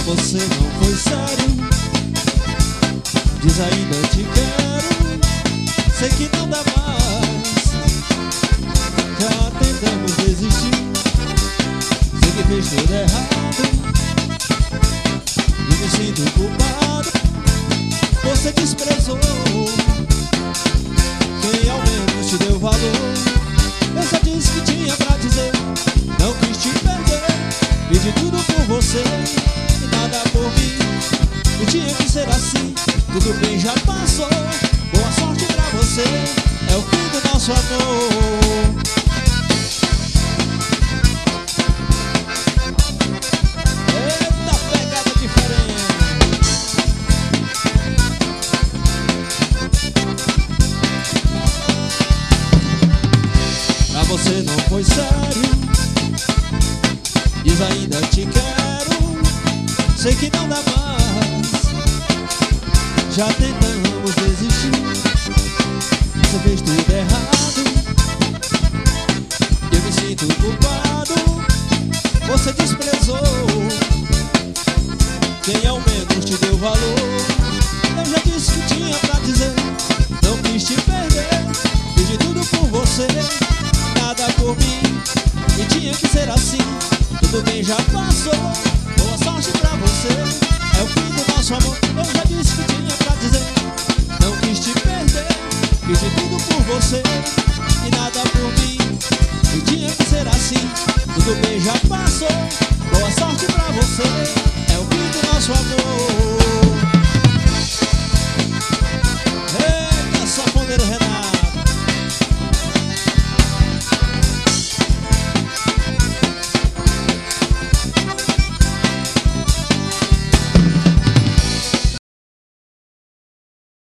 você não foi sério. Diz ainda te quero, sei que não dá mais. Já tentamos desistir, sei que fez tudo errado e me sinto culpado. Você desprezou quem ao menos te deu valor. Eu só disse que tinha pra dizer, não quis te perder. Pedi tudo por você e nada por mim. E tinha que ser assim, tudo bem, já passou. Boa sorte pra você, é o fim do nosso amor. Eita, pegada diferente. Pra você não foi sério, diz ainda te quero, sei que não dá mais. Já tentamos desistir, você fez tudo errado, eu me sinto culpado. Você desprezou quem ao menos te deu valor.